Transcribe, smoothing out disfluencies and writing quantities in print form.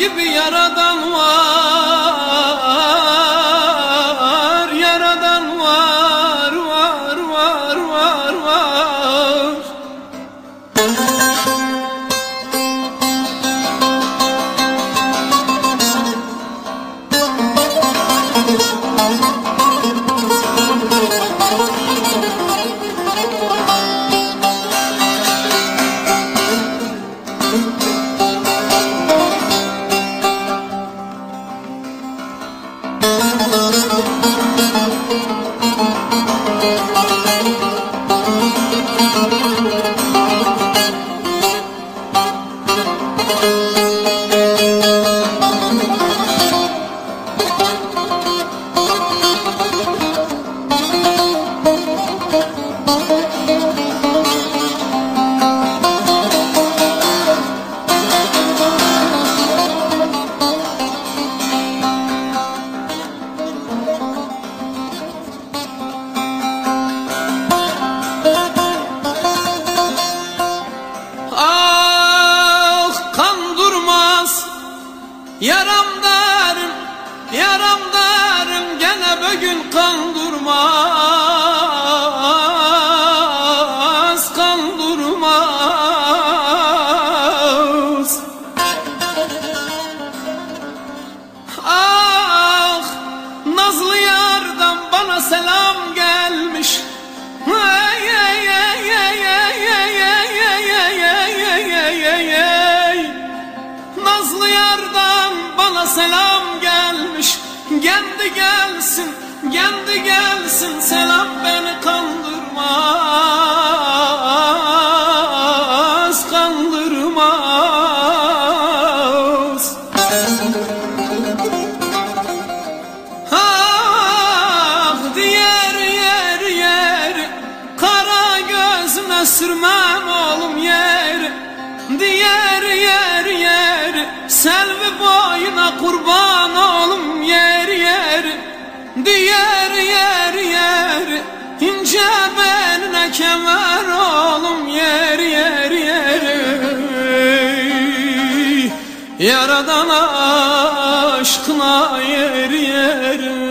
gibi yaradan var, yaradan var, var, var, var, var. Yaram derim, yaram derim, gene bugün kan durmaz, kan durmaz. Ah, nazlı yardan bana selam gelmiş. Hey, hey, hey, hey, hey, hey, hey, hey, hey, hey, hey, hey. Nazlı yardan bana selam gelmiş. Kendi gelsin, kendi gelsin, selam beni kandırmaz, kandırmaz. Ah, diğer yer yer, kara gözüme sürmem oğlum yer. Diğer yer yer, selvi boyuna kurban oğlum yer yer. Diğer yer yer, ince beline kemer oğlum yer yer yer. Yaradan aşkına yer yer.